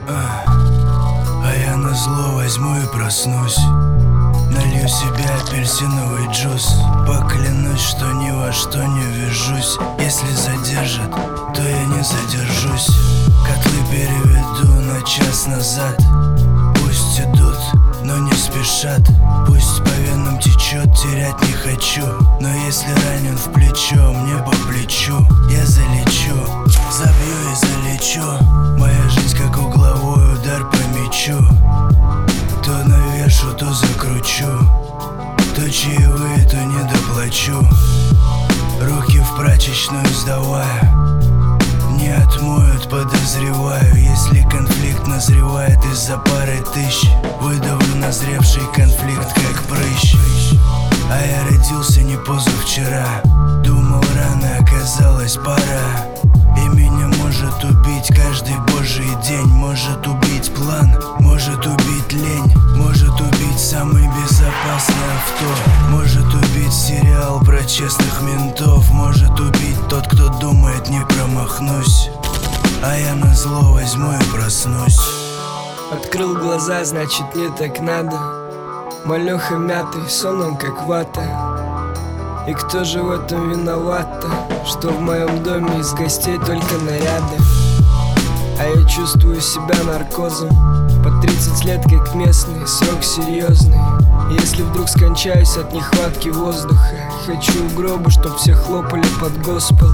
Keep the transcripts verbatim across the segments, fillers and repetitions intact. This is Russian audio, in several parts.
А я назло возьму и проснусь, налью себе апельсиновый джус. Поклянусь, что ни во что не ввяжусь. Если задержат, то я не задержусь. Котлы переведу на час назад. Пусть идут, но не спешат. Пусть по венам течет, терять не хочу. Но если ранен в плечо, мне по плечу. Я залечу, забью и залечу. Моя жизнь как угловой удар по мячу. То навешу, то закручу. То чаевые, то не доплачу. Руки в прачечную сдавая, не отмоют, подозреваю. Если конфликт назревает из-за пары тысяч, выдавлю назревший конфликт как прыщ. А я родился не позавчера. Думал, рано, оказалось пора. И меня может убить каждый божий день. Может убить план, может убить лень. Может убить самый безопасный авто. Может убить сериал про честных ментов. Может убить тот, кто думает, не промахнусь. А я назло возьму и проснусь. Открыл глаза, значит не так надо. Малёха мятый, сон он как вата. И кто же в этом виноват-то? Что в моем доме из гостей только наряды. А я чувствую себя наркозом. По тридцать лет как местный, срок серьезный. Если вдруг скончаюсь от нехватки воздуха, хочу в гробу, чтоб все хлопали под госпел.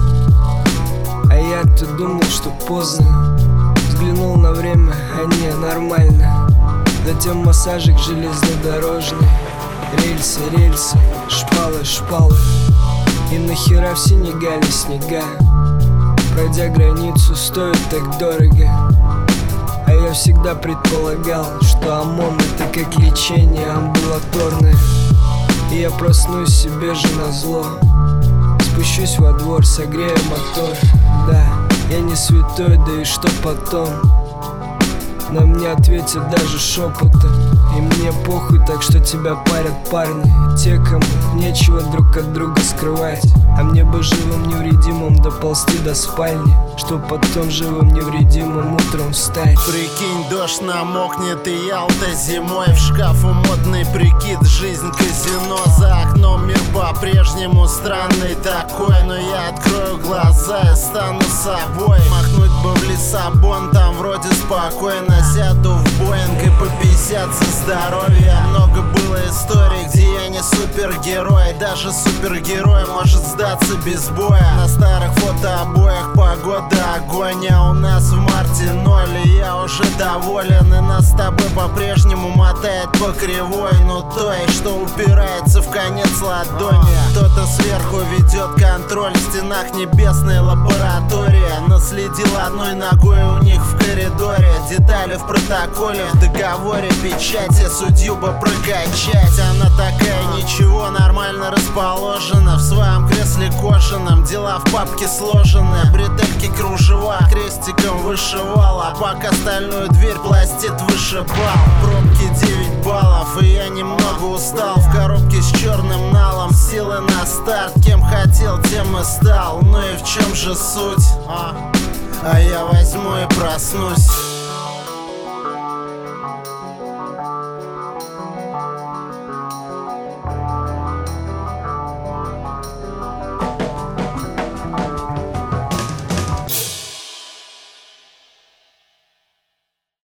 А я-то думал, что поздно. Взглянул на время, а не, нормально. Затем массажик железнодорожный. Рельсы, рельсы, шпалы, шпалы. И нахера в Сенегале снега? Пройдя границу, стоит так дорого. А я всегда предполагал, что ОМОН это как лечение амбулаторное. И я проснусь себе же назло. Спущусь во двор, согрею мотор. Да, я не святой, да и что потом? На мне ответят даже шепотом. И мне похуй, так что тебя парят парни. Те, кому нечего друг от друга скрывать. А мне бы живым невредимым доползти до спальни, чтоб потом живым невредимым утром встать. Прикинь, дождь намокнет и Ялта зимой. В шкафу модный прикид, жизнь казино. За окном мир по-прежнему странный такой. Но я открою глаза и стану собой. Махнуть бы в Лиссабон, там вроде спокойно. Сяду в Боинг и по пятьдесят за здоровье. Много было историй, где я не супергерой. Даже супергерой может сдаться без боя. На старых фотообоях погода огонь. А у нас в марте ноль, и я уже доволен. И нас с тобой по-прежнему мотает по кривой. Ну той, что упирается в конец ладони. Кто-то сверху ведет контроль. В стенах небесной лаборатории. Наследил одной ногой у них в коридоре. Детали в протоколе, в договоре, печати. Судью бы прокачать. Она такая, ничего, нормально расположена. В своем кресле кожаном, дела в папке сложены. Бретельки кружева, крестиком вышивала. Пока остальную дверь пластит вышибал. Пробки девять баллов, и я немного устал. В коробке с черным налом, силы на старт. Кем хотел, тем и стал. Ну и в чем же суть? А, а я возьму и проснусь.